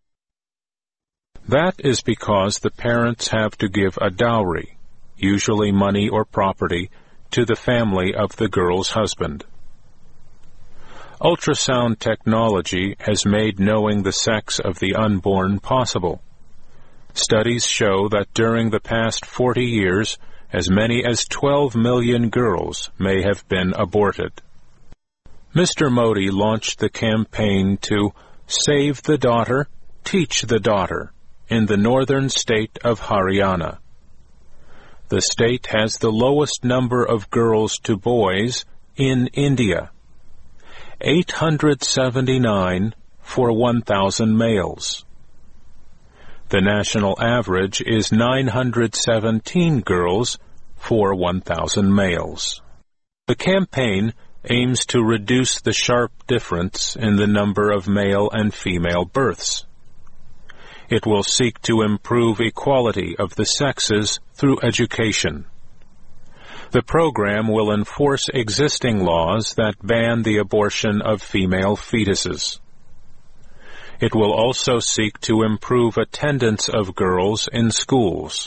That is because the parents have to give a dowry, usually money or property, to the family of the girl's husband. Ultrasound technology has made knowing the sex of the unborn possible. Studies show that during the past forty years, as many as twelve million girls may have been aborted. Mister Modi launched the campaign to Save the Daughter, Teach the Daughter in the northern state of Haryana. the state has the lowest number of girls to boys in India, eight hundred seventy-nine for one thousand males. The national average is nine hundred seventeen girls for one thousand males. The campaign aims to reduce the sharp difference in the number of male and female births. It will seek to improve equality of the sexes through education. The program will enforce existing laws that ban the abortion of female fetuses. It will also seek to improve attendance of girls in schools.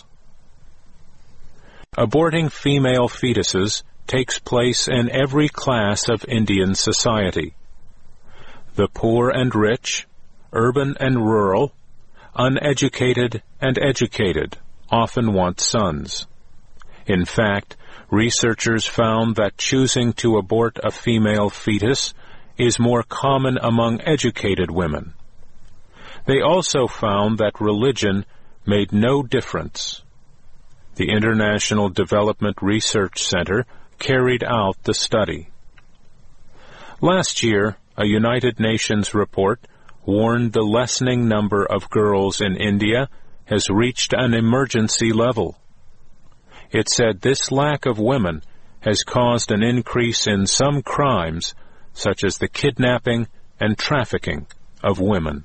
Aborting female fetuses takes place in every class of Indian society. The poor and rich, urban and rural, uneducated and educated often want sons. In fact, researchers found that choosing to abort a female fetus is more common among educated women. They also found that religion made no difference. The International Development Research Center carried out the study. Last year, a United Nations report warned the lessening number of girls in India has reached an emergency level. It said this lack of women has caused an increase in some crimes, such as the kidnapping and trafficking of women.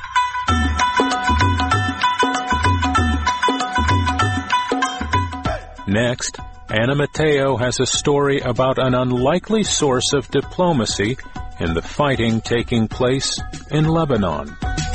Next, Anna Mateo has a story about an unlikely source of diplomacy in the fighting taking place in Lebanon.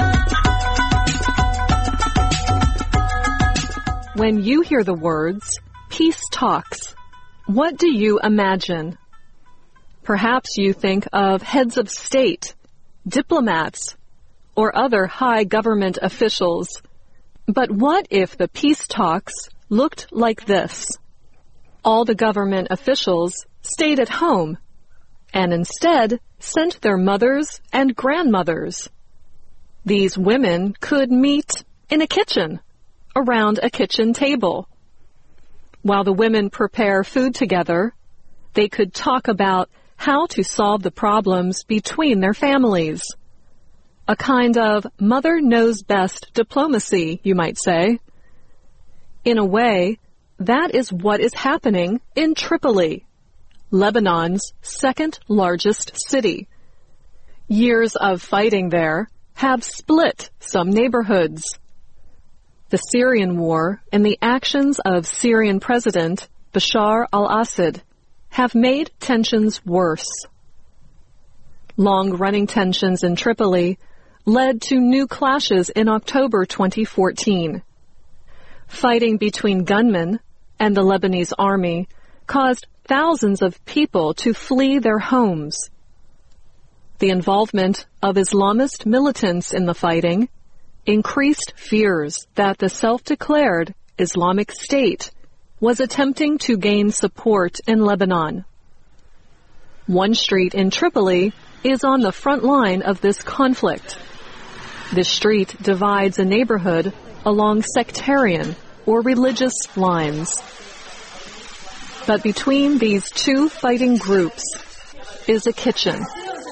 When you hear the words, peace talks, what do you imagine? Perhaps you think of heads of state, diplomats, or other high government officials. But what if the peace talks looked like this? All the government officials stayed at home and instead sent their mothers and grandmothers. These women could meet in a kitchen, around a kitchen table. While the women prepare food together, they could talk about how to solve the problems between their families. A kind of mother knows best diplomacy, you might say. In a way, that is what is happening in Tripoli, Lebanon's second largest city. Years of fighting there have split some neighborhoods. The Syrian war and the actions of Syrian President Bashar al-Assad have made tensions worse. Long-running tensions in Tripoli led to new clashes in October twenty fourteen. Fighting between gunmen and the Lebanese army caused thousands of people to flee their homes. The involvement of Islamist militants in the fighting increased fears that the self-declared Islamic State was attempting to gain support in Lebanon. One street in Tripoli is on the front line of this conflict. This street divides a neighborhood along sectarian or religious lines. But between these two fighting groups is a kitchen.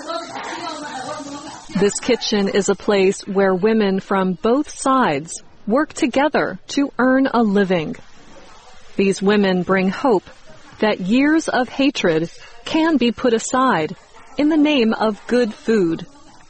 This kitchen is a place where women from both sides work together to earn a living. These women bring hope that years of hatred can be put aside in the name of good food.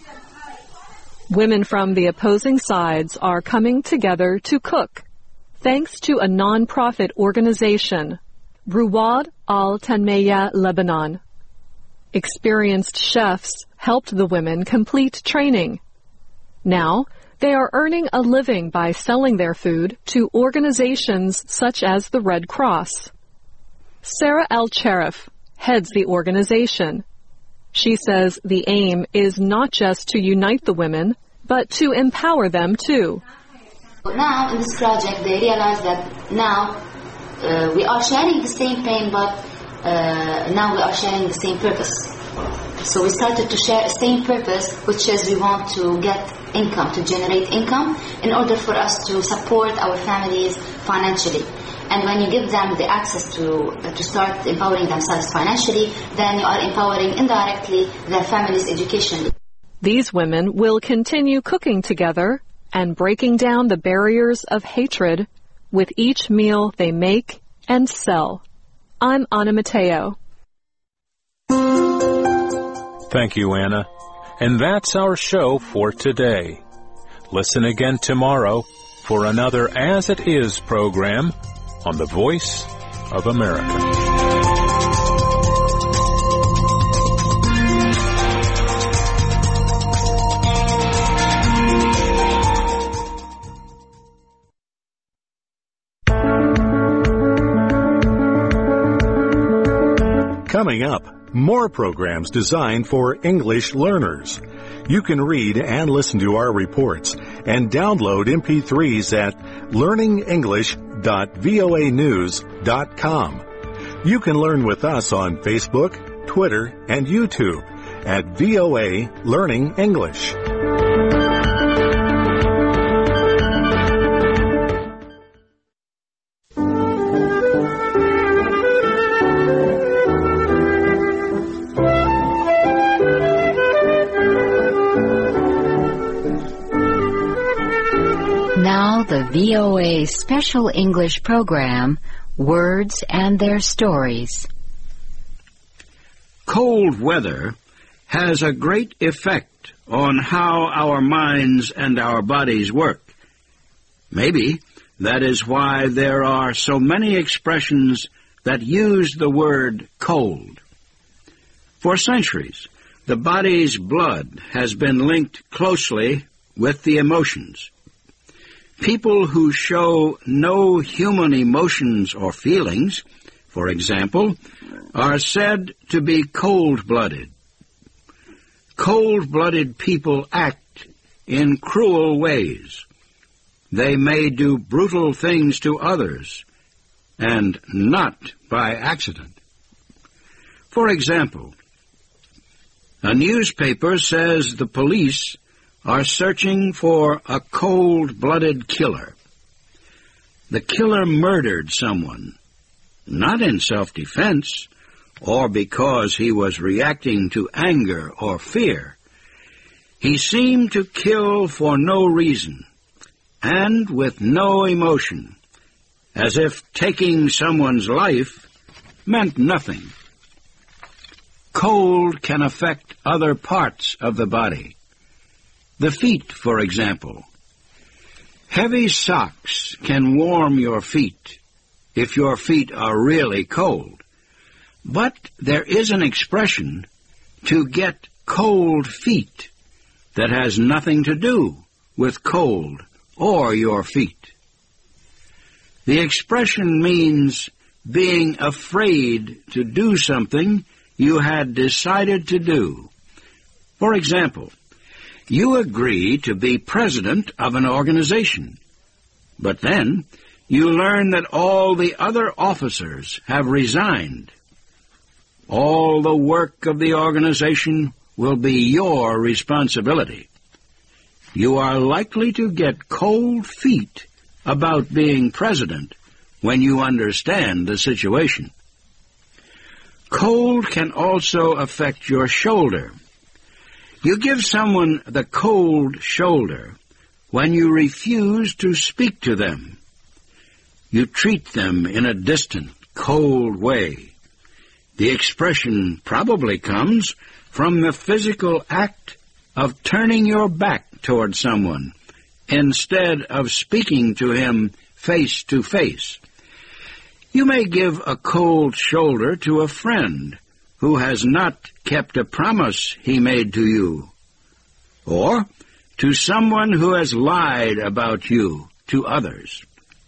Women from the opposing sides are coming together to cook, thanks to a non-profit organization, Ruwad al-Tanmeya Lebanon. Experienced chefs helped the women complete training. Now, they are earning a living by selling their food to organizations such as the Red Cross. Sarah Al-Cherif heads the organization. She says the aim is not just to unite the women, but to empower them too. Now, in this project, they realize that now uh, we are sharing the same pain, but uh, now we are sharing the same purpose. So we started to share the same purpose, which is we want to get income, to generate income in order for us to support our families financially. And when you give them the access to uh, to start empowering themselves financially, then you are empowering indirectly their family's education. These women will continue cooking together and breaking down the barriers of hatred with each meal they make and sell. I'm Anna Mateo. Thank you, Anna. And that's our show for today. Listen again tomorrow for another As It Is program on the Voice of America. Coming up, more programs designed for English learners. You can read and listen to our reports and download M P threes at learning english dot voa news dot com. You can learn with us on Facebook, Twitter, and YouTube at V O A Learning English. The V O A Special English Program, Words and Their Stories. Cold weather has a great effect on how our minds and our bodies work. Maybe that is why there are so many expressions that use the word cold. For centuries, the body's blood has been linked closely with the emotions. People who show no human emotions or feelings, for example, are said to be cold-blooded. Cold-blooded people act in cruel ways. They may do brutal things to others, and not by accident. For example, a newspaper says the police are searching for a cold-blooded killer. The killer murdered someone, not in self-defense or because he was reacting to anger or fear. He seemed to kill for no reason and with no emotion, as if taking someone's life meant nothing. Cold can affect other parts of the body. The feet, for example. Heavy socks can warm your feet if your feet are really cold. But there is an expression to get cold feet that has nothing to do with cold or your feet. The expression means being afraid to do something you had decided to do. For example, you agree to be president of an organization, but then you learn that all the other officers have resigned. All the work of the organization will be your responsibility. You are likely to get cold feet about being president when you understand the situation. Cold can also affect your shoulder. You give someone the cold shoulder when you refuse to speak to them. You treat them in a distant, cold way. The expression probably comes from the physical act of turning your back toward someone instead of speaking to him face to face. You may give a cold shoulder to a friend who has not kept a promise he made to you, or to someone who has lied about you to others.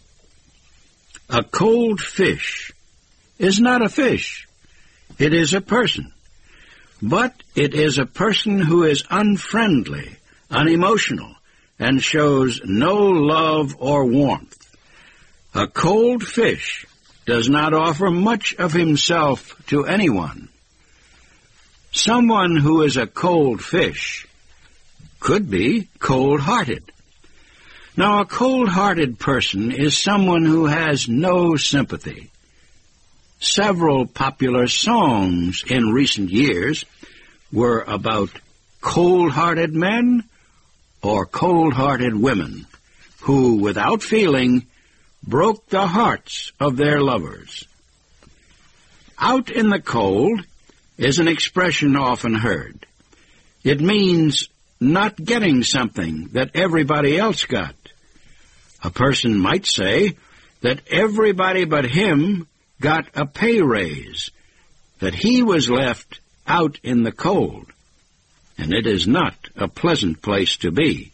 A cold fish is not a fish. It is a person. But it is a person who is unfriendly, unemotional, and shows no love or warmth. A cold fish does not offer much of himself to anyone. Someone who is a cold fish could be cold-hearted. Now, a cold-hearted person is someone who has no sympathy. Several popular songs in recent years were about cold-hearted men or cold-hearted women who, without feeling, broke the hearts of their lovers. Out in the cold is an expression often heard. It means not getting something that everybody else got. A person might say that everybody but him got a pay raise, that he was left out in the cold, and it is not a pleasant place to be.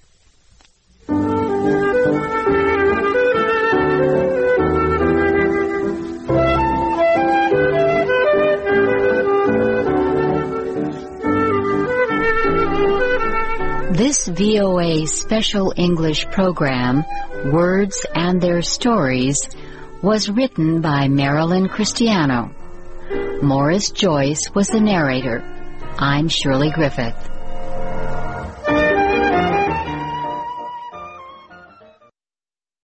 This V O A special English program, Words and Their Stories, was written by Marilyn Cristiano. Morris Joyce was the narrator. I'm Shirley Griffith.